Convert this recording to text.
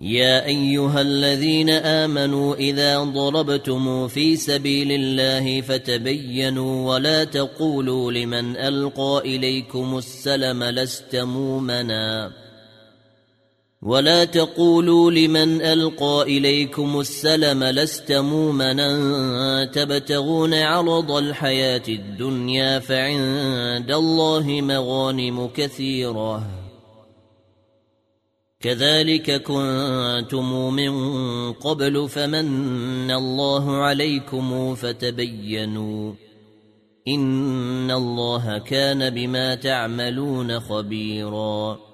يا أيها الذين آمنوا إذا ضربتم في سبيل الله فتبينوا ولا تقولوا لمن ألقى إليكم السلم لست مؤمنا تبتغون عرض الحياة الدنيا فعند الله مغانم كثيرة كذلك كنتم من قبل فمن الله عليكم فتبينوا إن الله كان بما تعملون خبيرا